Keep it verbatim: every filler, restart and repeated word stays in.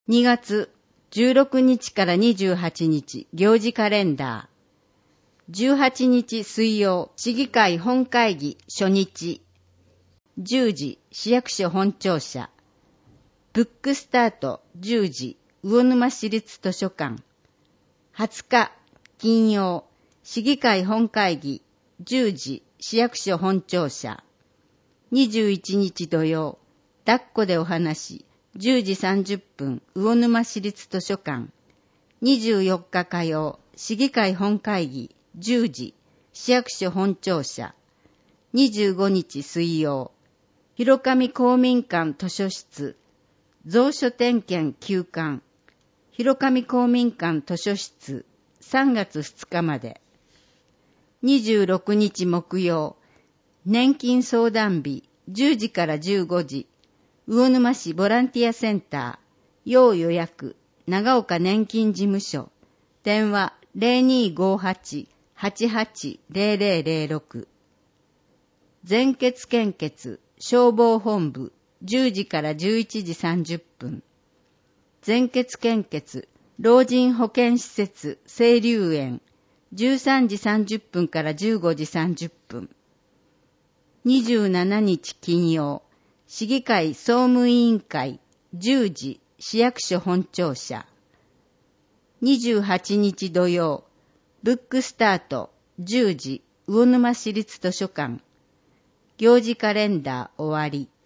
にがつじゅうろくにちからにじゅうはちにち行事カレンダー。じゅうはちにち水曜、市議会本会議初日。じゅうじ、市役所本庁舎。ブックスタートじゅうじ、魚沼市立図書館。はつか、金曜、市議会本会議じゅうじ、市役所本庁舎。にじゅういちにち土曜、抱っこでお話、じゅうじさんじゅっぷん、魚沼市立図書館。にじゅうよっか火曜、市議会本会議じゅうじ、市役所本庁舎。にじゅうごにち水曜、広上公民館図書室、蔵書点検休館。広上公民館図書室、さんがつふつかまで。にじゅうろくにち木曜、年金相談日じゅうじからじゅうごじ、魚沼市ボランティアセンター、要予約、長岡年金事務所、電話 ゼロにーごーはち はちはち ゼロゼロゼロろく。全血献血、消防本部、じゅうじからじゅういちじさんじゅっぷん。全血献血、老人保健施設、清流園、じゅうさんじさんじゅっぷんからじゅうごじさんじゅっぷん。にじゅうしちにち金曜、市議会総務委員会じゅうじ、市役所本庁舎。にじゅうはちにち土曜、ブックスタートじゅうじ、魚沼市立図書館。行事カレンダー終わり。